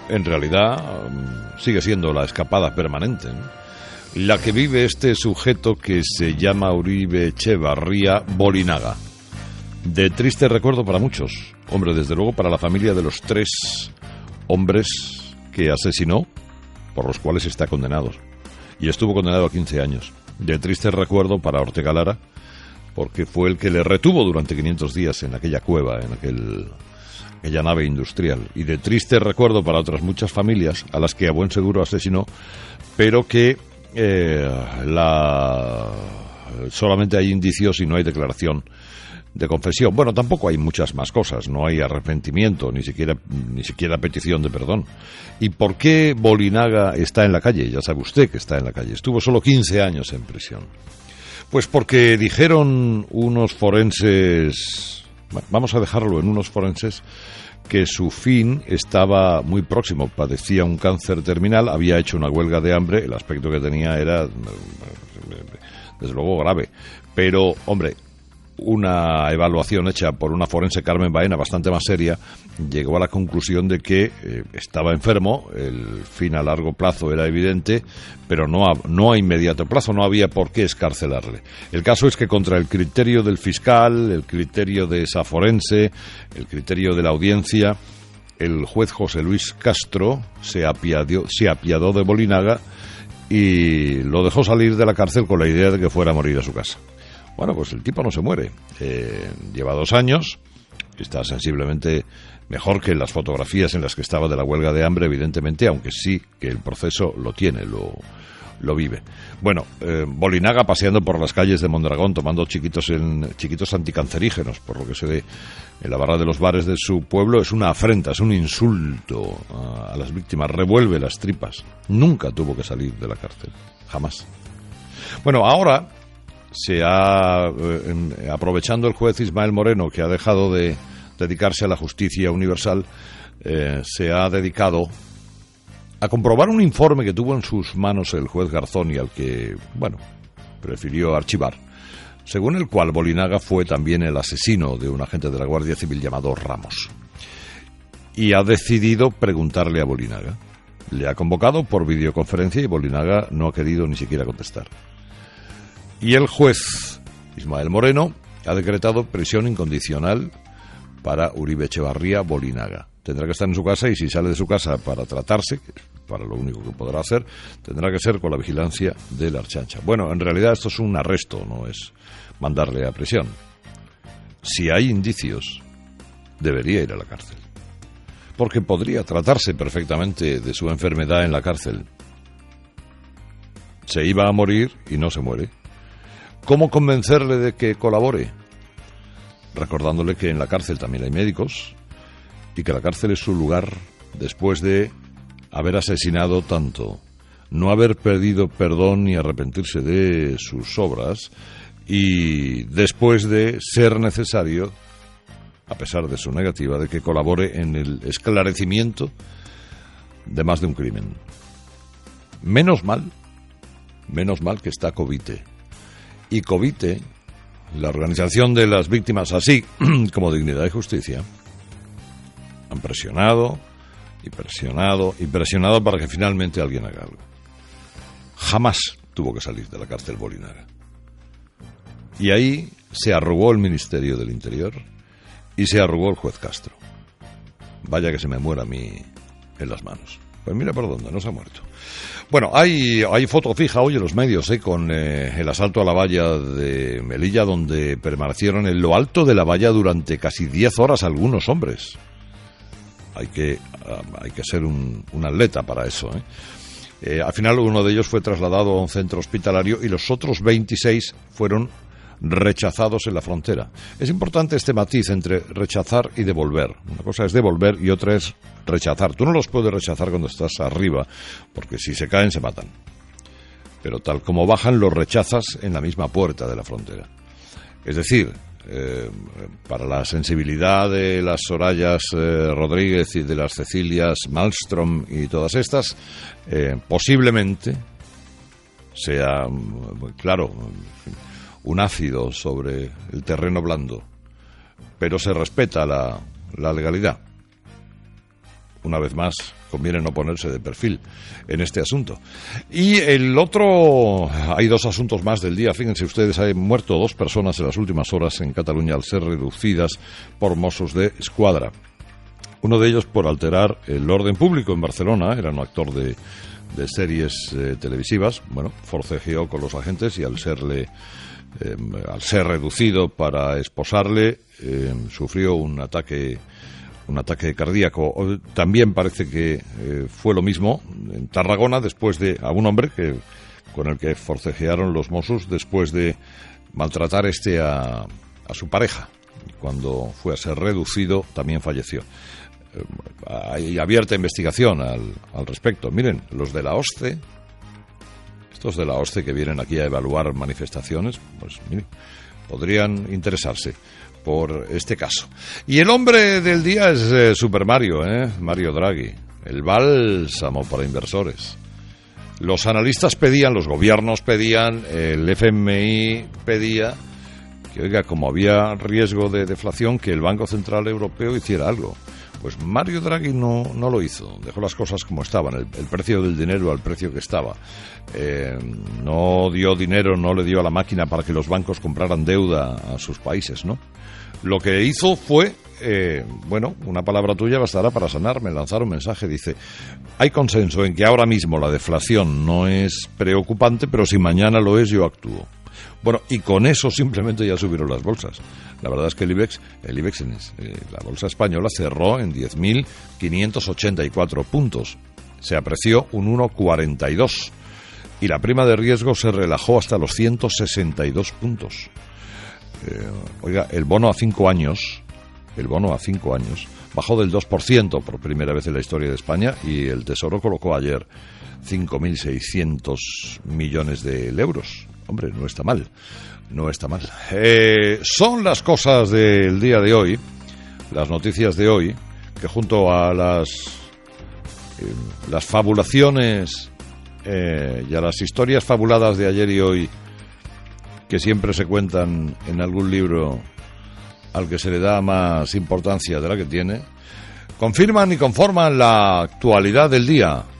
en realidad sigue siendo la escapada permanente, ¿no? La que vive este sujeto que se llama Uribe Etxebarria Bolinaga. De triste recuerdo para muchos. Hombre, desde luego para la familia de los 3 hombres que asesinó, por los cuales está condenado. Y estuvo condenado a 15 años. De triste recuerdo para Ortega Lara, porque fue el que le retuvo durante 500 días en aquella cueva, en aquella nave industrial. Y de triste recuerdo para otras muchas familias a las que a buen seguro asesinó, pero que solamente hay indicios y no hay declaración de confesión. Bueno, tampoco hay muchas más cosas, no hay arrepentimiento, ni siquiera petición de perdón. ¿Y por qué Bolinaga está en la calle? Ya sabe usted que está en la calle. Estuvo solo 15 años en prisión. Pues porque dijeron unos forenses, vamos a dejarlo en unos forenses, que su fin estaba muy próximo. Padecía un cáncer terminal, había hecho una huelga de hambre, el aspecto que tenía era, desde luego, grave. Pero, hombre, una evaluación hecha por una forense, Carmen Baena, bastante más seria, llegó a la conclusión de que estaba enfermo, el fin a largo plazo era evidente, pero no a inmediato plazo, no había por qué escarcelarle. El caso es que contra el criterio del fiscal, el criterio de esa forense, el criterio de la audiencia, el juez José Luis Castro se apiadó de Bolinaga y lo dejó salir de la cárcel con la idea de que fuera a morir a su casa. Bueno, pues el tipo no se muere. Lleva 2 años, está sensiblemente mejor que en las fotografías en las que estaba de la huelga de hambre, evidentemente, aunque sí que el proceso lo tiene, lo vive. Bueno, Bolinaga paseando por las calles de Mondragón, tomando chiquitos anticancerígenos, por lo que se ve en la barra de los bares de su pueblo, es una afrenta, es un insulto a las víctimas, revuelve las tripas. Nunca tuvo que salir de la cárcel, jamás. Bueno, ahora aprovechando el juez Ismael Moreno, que ha dejado de dedicarse a la justicia universal, se ha dedicado a comprobar un informe que tuvo en sus manos el juez Garzón y al que, prefirió archivar, según el cual Bolinaga fue también el asesino de un agente de la Guardia Civil llamado Ramos. Y ha decidido preguntarle a Bolinaga. Le ha convocado por videoconferencia y Bolinaga no ha querido ni siquiera contestar. Y el juez Ismael Moreno ha decretado prisión incondicional para Uribe Etxebarria Bolinaga. Tendrá que estar en su casa y si sale de su casa para tratarse, para lo único que podrá hacer, tendrá que ser con la vigilancia de la Ertzaintza. Bueno, en realidad esto es un arresto, no es mandarle a prisión. Si hay indicios, debería ir a la cárcel. Porque podría tratarse perfectamente de su enfermedad en la cárcel. Se iba a morir y no se muere. ¿Cómo convencerle de que colabore? Recordándole que en la cárcel también hay médicos y que la cárcel es su lugar después de haber asesinado tanto, no haber pedido perdón ni arrepentirse de sus obras y después de ser necesario, a pesar de su negativa, de que colabore en el esclarecimiento de más de un crimen. Menos mal que está Covite. Y Covite, la organización de las víctimas, así como Dignidad y Justicia, han presionado para que finalmente alguien haga algo. Jamás tuvo que salir de la cárcel Bolinaga. Y ahí se arrugó el Ministerio del Interior y se arrugó el juez Castro. Vaya que se me muera a mí en las manos. Pues mira por dónde, no se ha muerto. Bueno, hay foto fija hoy en los medios con el asalto a la valla de Melilla, donde permanecieron en lo alto de la valla durante casi 10 horas algunos hombres. Hay que ser un atleta para eso, al final uno de ellos fue trasladado a un centro hospitalario y los otros 26 fueron rechazados en la frontera. Es importante este matiz entre rechazar y devolver. Una cosa es devolver y otra es rechazar. Tú no los puedes rechazar cuando estás arriba, porque si se caen se matan. Pero tal como bajan, los rechazas en la misma puerta de la frontera. Es decir, para la sensibilidad de las Sorayas Rodríguez y de las Cecilias Malmström y todas estas, posiblemente sea, claro, un ácido sobre el terreno blando, pero se respeta la legalidad. Una vez más, conviene no ponerse de perfil en este asunto. Y el otro, hay dos asuntos más del día. Fíjense ustedes, han muerto 2 personas en las últimas horas en Cataluña al ser reducidas por Mossos de Escuadra. Uno de ellos por alterar el orden público en Barcelona, era un actor de series televisivas, bueno, forcejeó con los agentes y al ser reducido para esposarle, sufrió un ataque cardíaco. También parece que fue lo mismo en Tarragona a un hombre con el que forcejearon los Mossos después de maltratar a su pareja. Cuando fue a ser reducido también falleció. Hay abierta investigación al respecto. Miren, estos de la OSCE que vienen aquí a evaluar manifestaciones, pues miren, podrían interesarse por este caso. Y el hombre del día es Super Mario, Mario Draghi, el bálsamo para inversores. Los analistas pedían, los gobiernos pedían, el FMI pedía que, oiga, como había riesgo de deflación, que el Banco Central Europeo hiciera algo. Pues Mario Draghi no lo hizo, dejó las cosas como estaban, el precio del dinero al precio que estaba. No dio dinero, no le dio a la máquina para que los bancos compraran deuda a sus países, ¿no? Lo que hizo fue, una palabra tuya bastará para sanarme, lanzar un mensaje. Dice, hay consenso en que ahora mismo la deflación no es preocupante, pero si mañana lo es, yo actúo. Bueno, y con eso simplemente ya subieron las bolsas. La verdad es que el IBEX, la bolsa española, cerró en 10.584 puntos. Se apreció un 1,42. Y la prima de riesgo se relajó hasta los 162 puntos. El bono a 5 años bajó del 2% por primera vez en la historia de España, y el Tesoro colocó ayer 5.600 millones de euros. Hombre, no está mal. Son las cosas del día de hoy, las noticias de hoy, que junto a las fabulaciones y a las historias fabuladas de ayer y hoy, que siempre se cuentan en algún libro al que se le da más importancia de la que tiene, confirman y conforman la actualidad del día.